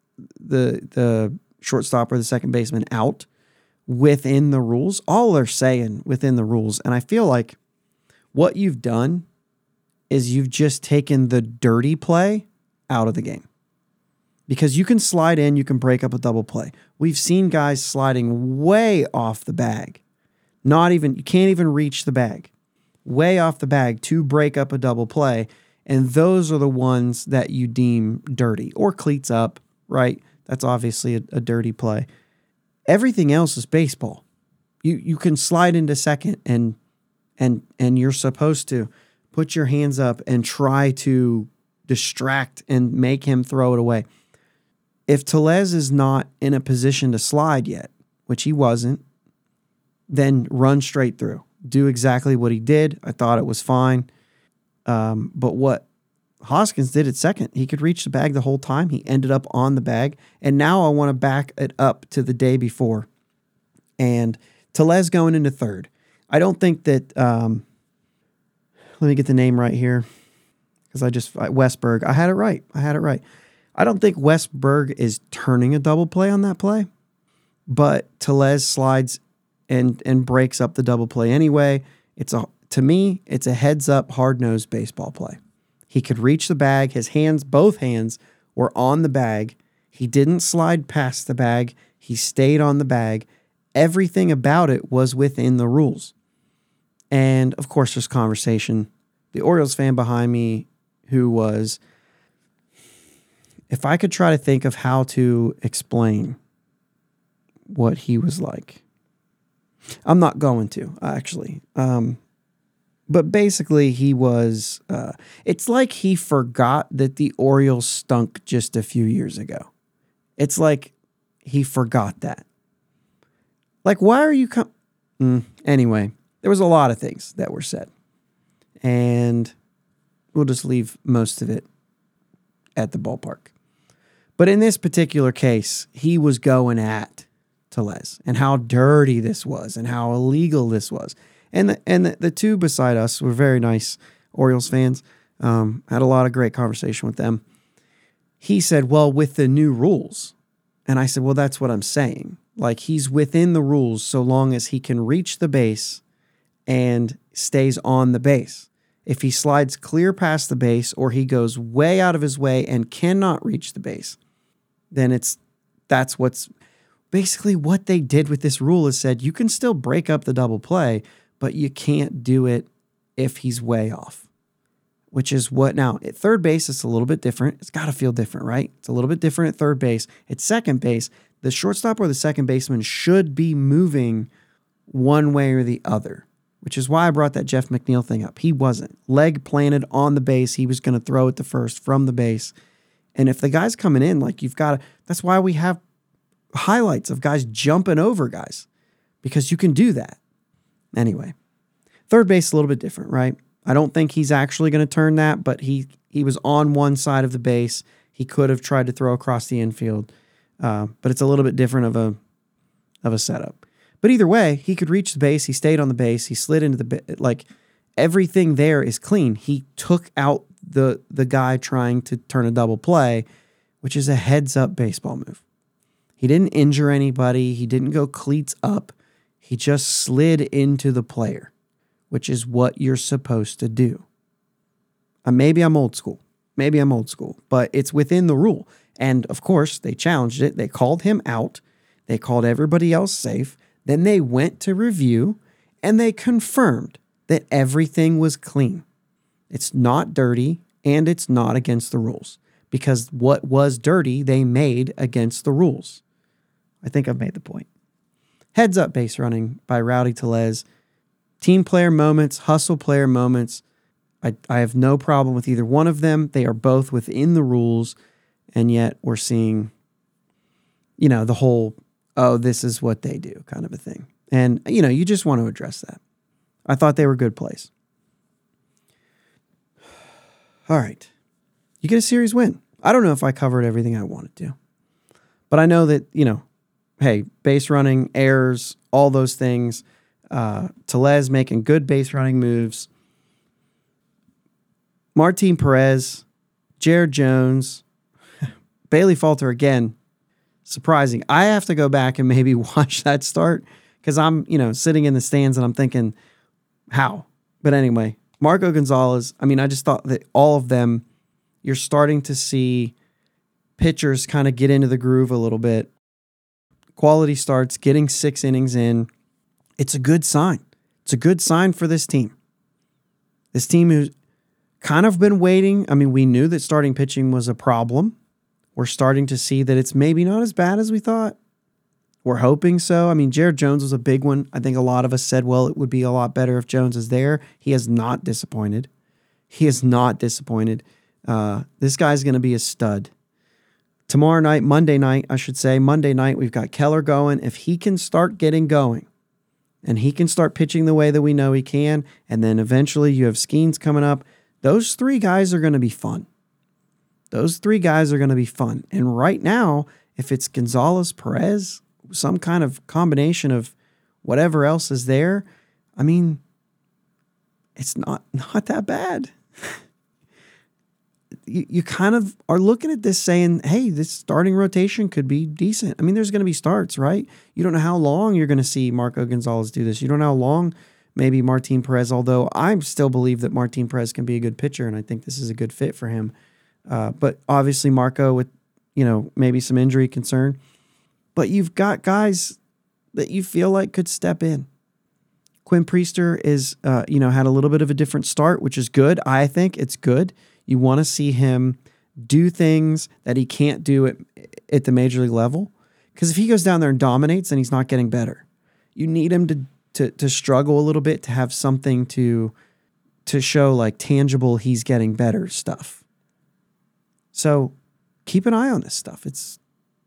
the the shortstop or the second baseman out within the rules. All they're saying within the rules, and I feel like what you've done is you've just taken the dirty play out of the game. Because you can slide in, you can break up a double play. We've seen guys sliding way off the bag. Not even, you can't even reach the bag. Way off the bag to break up a double play. And those are the ones that you deem dirty. Or cleats up, right? That's obviously a, a dirty play. Everything else is baseball. You you can slide into second and and and you're supposed to put your hands up and try to distract and make him throw it away. If Tellez is not in a position to slide yet, which he wasn't, then run straight through. Do exactly what he did. I thought it was fine. Um, but what Hoskins did at second, he could reach the bag the whole time. He ended up on the bag. And now I want to back it up to the day before. And Tellez going into third. I don't think that, um, let me get the name right here. Because I just, Westberg, I had it right. I had it right. I don't think Westberg is turning a double play on that play, but Tellez slides and and breaks up the double play anyway. It's a to me, it's a heads up, hard nosed baseball play. He could reach the bag. His hands, both hands, were on the bag. He didn't slide past the bag. He stayed on the bag. Everything about it was within the rules. And of course, there's conversation. The Orioles fan behind me, who was, if I could try to think of how to explain what he was like, I'm not going to, actually. Um, but basically, he was, uh, it's like he forgot that the Orioles stunk just a few years ago. It's like he forgot that. Like, why are you com- mm, Anyway, there was a lot of things that were said. And we'll just leave most of it at the ballpark. But in this particular case, he was going at Tellez and how dirty this was and how illegal this was. And the, and the, the two beside us were very nice Orioles fans. Um, had a lot of great conversation with them. He said, well, with the new rules. And I said, well, that's what I'm saying. Like, he's within the rules so long as he can reach the base and stays on the base. If he slides clear past the base or he goes way out of his way and cannot reach the base, then it's that's what's basically what they did with this rule is said you can still break up the double play, but you can't do it if he's way off, which is what now at third base, it's a little bit different. It's got to feel different, right? It's a little bit different at third base. At second base, the shortstop or the second baseman should be moving one way or the other, which is why I brought that Jeff McNeil thing up. He wasn't. Leg planted on the base. He was going to throw it to first from the base. And if the guy's coming in, like you've got to, that's why we have highlights of guys jumping over guys, because you can do that. Anyway, third base is a little bit different, right? I don't think he's actually going to turn that, but he he was on one side of the base. He could have tried to throw across the infield, uh, but it's a little bit different of a of a setup. But either way, he could reach the base. He stayed on the base. He slid into the like everything there is clean. He took out the the guy trying to turn a double play, which is a heads up baseball move. He didn't injure anybody. He didn't go cleats up. He just slid into the player, which is what you're supposed to do. Uh, maybe I'm old school. Maybe I'm old school, but it's within the rule. And of course, they challenged it. They called him out. They called everybody else safe. Then they went to review and they confirmed that everything was clean. It's not dirty and it's not against the rules, because what was dirty, they made against the rules. I think I've made the point. Heads up base running by Rowdy Tellez. Team player moments, hustle player moments. I, I have no problem with either one of them. They are both within the rules, and yet we're seeing, you know, the whole, oh, this is what they do kind of a thing. And, you know, you just want to address that. I thought they were good plays. All right. You get a series win. I don't know if I covered everything I wanted to, but I know that, you know, hey, base running, errors, all those things. Uh, Tellez making good base running moves. Martin Perez, Jared Jones, Bailey Falter again. Surprising. I have to go back and maybe watch that start because I'm, you know, sitting in the stands and I'm thinking, how? But anyway, Marco Gonzalez, I mean, I just thought that all of them, you're starting to see pitchers kind of get into the groove a little bit. Quality starts, getting six innings in. It's a good sign. It's a good sign for this team. This team who's kind of been waiting. I mean, we knew that starting pitching was a problem. We're starting to see that it's maybe not as bad as we thought. We're hoping so. I mean, Jared Jones was a big one. I think a lot of us said, well, it would be a lot better if Jones is there. He has not disappointed. He is not disappointed. Uh, this guy's going to be a stud. Tomorrow night, Monday night, I should say, Monday night, we've got Keller going. If he can start getting going and he can start pitching the way that we know he can, and then eventually you have Skeens coming up, those three guys are going to be fun. Those three guys are going to be fun. And right now, if it's Gonzalez, Perez, some kind of combination of whatever else is there, I mean, it's not, not that bad. you, you kind of are looking at this saying, hey, this starting rotation could be decent. I mean, there's going to be starts, right? You don't know how long you're going to see Marco Gonzalez do this. You don't know how long maybe Martin Perez, although I still believe that Martin Perez can be a good pitcher, and I think this is a good fit for him. Uh, but obviously Marco with, you know, maybe some injury concern. But you've got guys that you feel like could step in. Quinn Priester is, uh, you know, had a little bit of a different start, which is good. I think it's good. You want to see him do things that he can't do at, at the major league level. Because if he goes down there and dominates, then he's not getting better. You need him to to to struggle a little bit to have something to to show like tangible he's getting better stuff. So keep an eye on this stuff. It's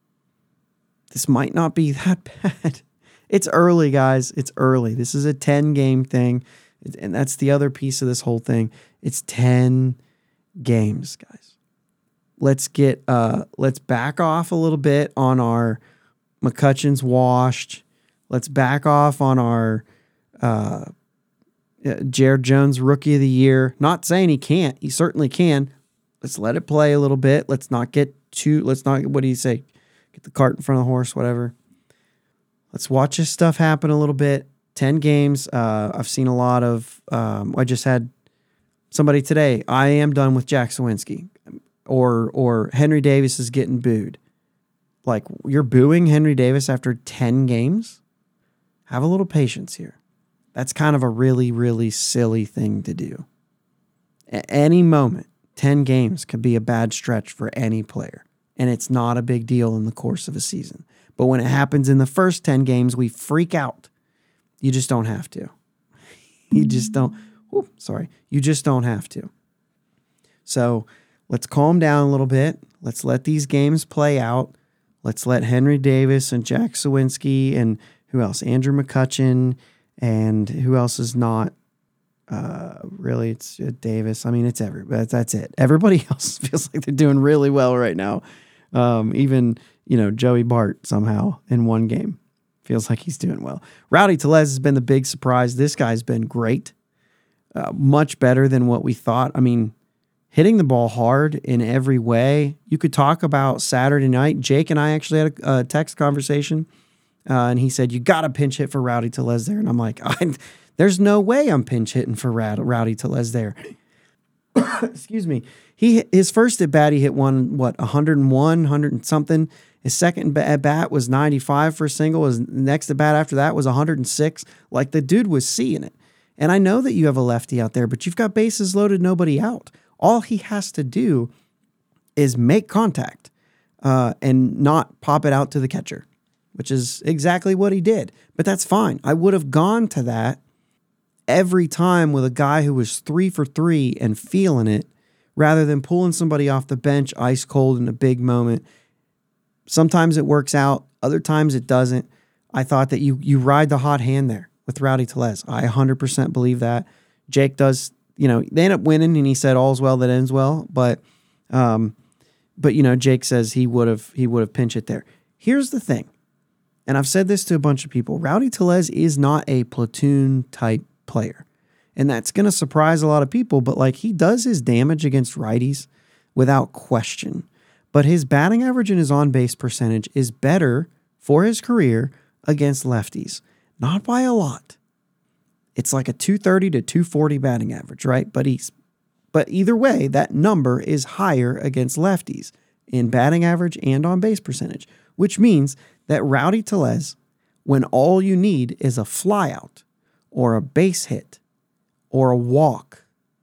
this might not be that bad. It's early, guys. It's early. This is a ten-game thing, and that's the other piece of this whole thing. It's ten games, guys. Let's get uh, let's back off a little bit on our McCutchen's washed. Let's back off on our uh, Jared Jones Rookie of the Year. Not saying he can't. He certainly can. Let's let it play a little bit. Let's not get too. Let's not. What do you say? Get the cart in front of the horse. Whatever. Let's watch this stuff happen a little bit. ten games. Uh, I've seen a lot of, um, I just had somebody today, I am done with Jack Sawinski. Or, or Henry Davis is getting booed. Like, you're booing Henry Davis after ten games? Have a little patience here. That's kind of a really, really silly thing to do. At any moment, ten games could be a bad stretch for any player. And it's not a big deal in the course of a season. But when it happens in the first ten games, we freak out. You just don't have to. You just don't. Whoop, sorry. You just don't have to. So let's calm down a little bit. Let's let these games play out. Let's let Henry Davis and Jack Sawinski and who else? Andrew McCutchen and who else is not? Uh, really, it's uh, Davis. I mean, it's everybody. That's it. Everybody else feels like they're doing really well right now. Um, even, you know, Joey Bart somehow in one game feels like he's doing well. Rowdy Tellez has been the big surprise. This guy's been great. Uh, much better than what we thought. I mean, hitting the ball hard in every way. You could talk about Saturday night. Jake and I actually had a, a text conversation, uh, and he said, you got to pinch hit for Rowdy Tellez there. And I'm like, I, there's no way I'm pinch hitting for Rowdy Tellez there. Excuse me. He his first at bat, he hit one, what, one oh one, one hundred and something. His second at bat was ninety-five for a single. His next at bat after that was one hundred six. Like, the dude was seeing it. And I know that you have a lefty out there, but you've got bases loaded, nobody out. All he has to do is make contact uh, and not pop it out to the catcher, which is exactly what he did. But that's fine. I would have gone to that every time with a guy who was three for three and feeling it, rather than pulling somebody off the bench ice cold in a big moment. Sometimes it works out. Other times it doesn't. I thought that you you ride the hot hand there with Rowdy Tellez. I one hundred percent believe that. Jake does, you know, they end up winning, and he said all's well that ends well. But, um, but you know, Jake says he would have he would have pinch it there. Here's the thing, and I've said this to a bunch of people. Rowdy Tellez is not a platoon type player. And that's going to surprise a lot of people, but like, he does his damage against righties without question. But his batting average and his on-base percentage is better for his career against lefties. Not by a lot. It's like a two thirty to two forty batting average, right? But he's but either way, that number is higher against lefties in batting average and on-base percentage, which means that Rowdy Tellez, when all you need is a flyout or a base hit or a walk,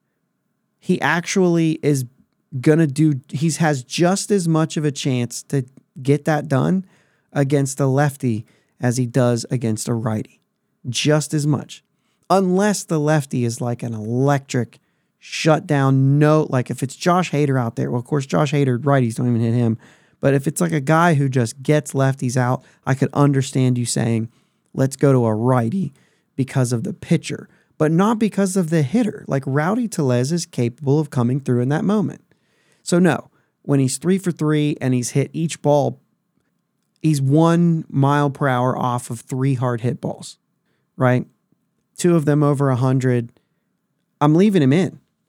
he actually is going to do, he has just as much of a chance to get that done against a lefty as he does against a righty. Just as much. Unless the lefty is like an electric shutdown note, like if it's Josh Hader out there, well, of course, Josh Hader, righties don't even hit him. But if it's like a guy who just gets lefties out, I could understand you saying, let's go to a righty because of the pitcher, but not because of the hitter. Like, Rowdy Tellez is capable of coming through in that moment. So no, when he's three for three and he's hit each ball, he's one mile per hour off of three hard hit balls, right? Two of them over a hundred. I'm leaving him in.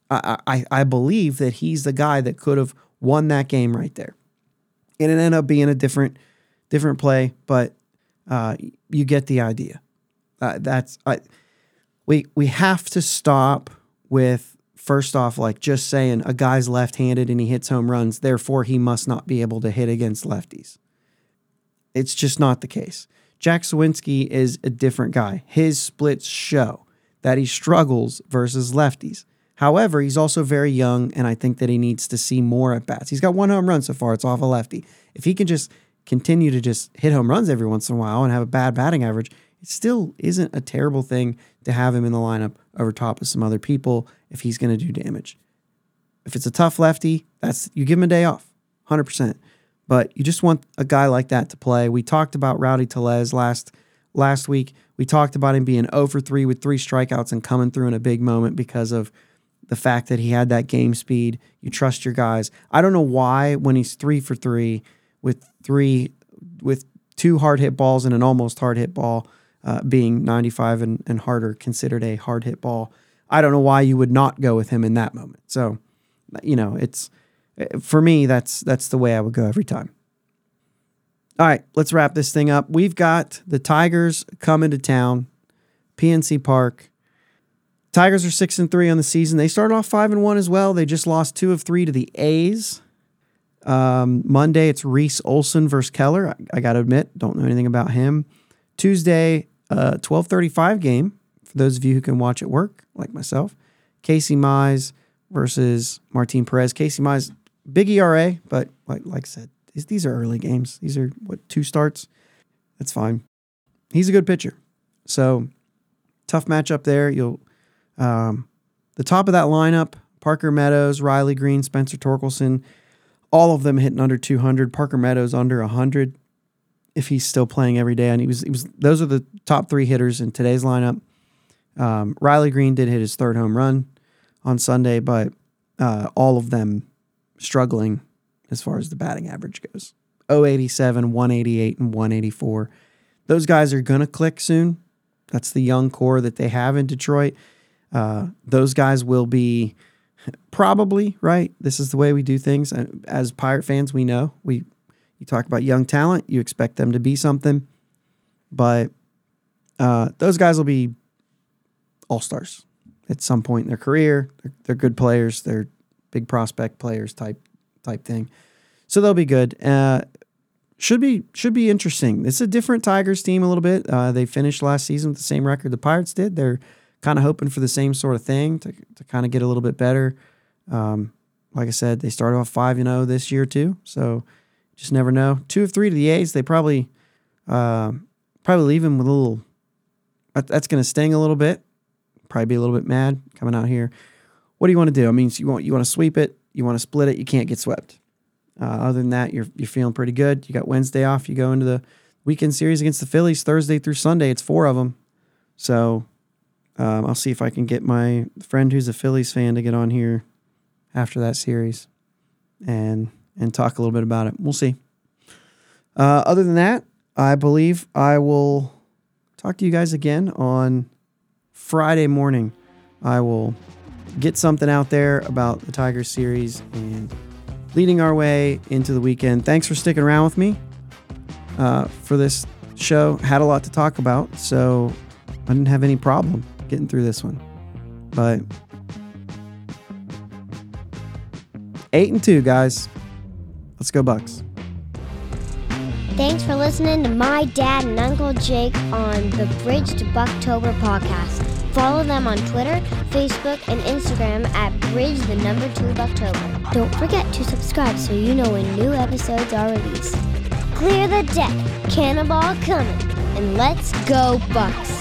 I, I, I believe that he's the guy that could have won that game right there. And it ended up being a different different play, but uh, you get the idea. Uh, that's I, we we have to stop with, first off, like just saying a guy's left-handed and he hits home runs, therefore he must not be able to hit against lefties. It's just not the case. Jack Suwinski is a different guy. His splits show that he struggles versus lefties. However, he's also very young, and I think that he needs to see more at bats. He's got one home run so far. It's off a lefty. If he can just continue to just hit home runs every once in a while and have a bad batting average, it still isn't a terrible thing to have him in the lineup over top of some other people if he's going to do damage. If it's a tough lefty, that's you give him a day off, one hundred percent. But you just want a guy like that to play. We talked about Rowdy Tellez last last week. We talked about him being oh for three with three strikeouts and coming through in a big moment because of the fact that he had that game speed. You trust your guys. I don't know why when he's three for three with three with two hard hit balls and an almost hard hit ball, uh, being ninety-five and, and harder considered a hard hit ball. I don't know why you would not go with him in that moment. So, you know, it's for me, that's that's the way I would go every time. All right, let's wrap this thing up. We've got the Tigers coming to town, P N C Park. Tigers are six and three on the season. They started off five and one as well. They just lost two of three to the A's. Um, Monday, it's Reese Olson versus Keller. I, I got to admit, don't know anything about him. Tuesday, uh, twelve thirty-five game for those of you who can watch at work, like myself. Casey Mize versus Martin Perez. Casey Mize, big E R A, but like like I said, these, these are early games. These are, what, two starts? That's fine. He's a good pitcher. So, tough matchup there. You'll um, the top of that lineup, Parker Meadows, Riley Green, Spencer Torkelson, all of them hitting under two hundred. Parker Meadows under one hundred if he's still playing every day. And he was, he was those are the top three hitters in today's lineup. Um, Riley Green did hit his third home run on Sunday, but uh, all of them struggling as far as the batting average goes. oh eighty-seven, one eighty-eight, and one eighty-four. Those guys are going to click soon. That's the young core that they have in Detroit. Uh, those guys will be probably, right? This is the way we do things. As Pirate fans, we know. We You talk about young talent, you expect them to be something. But uh, those guys will be all-stars at some point in their career. They're, they're good players. They're big prospect players type type thing. So they'll be good. Uh, should be should be interesting. It's a different Tigers team a little bit. Uh, they finished last season with the same record the Pirates did. They're kind of hoping for the same sort of thing to to kind of get a little bit better. Um, like I said, they started off five and oh this year too. So just never know. Two of three to the A's. They probably uh, probably leave him with a little. That's going to sting a little bit. Probably be a little bit mad coming out here. What do you want to do? I mean, you want you want to sweep it, you want to split it. You can't get swept. Uh, other than that, you're you're feeling pretty good. You got Wednesday off. You go into the weekend series against the Phillies Thursday through Sunday. It's four of them. So um, I'll see if I can get my friend who's a Phillies fan to get on here after that series and and talk a little bit about it. We'll see. Uh, other than that, I believe I will talk to you guys again on Friday morning. I will get something out there about the Tigers series and leading our way into the weekend. Thanks for sticking around with me uh, for this show. Had a lot to talk about, so I didn't have any problem getting through this one. But eight and two, guys. Let's go Bucks. Thanks for listening to my dad and Uncle Jake on the Bridge to Bucktober podcast. Follow them on Twitter, Facebook, and Instagram at Bridge the number two Bucktober. Don't forget to subscribe so you know when new episodes are released. Clear the deck, cannonball coming, and let's go Bucks.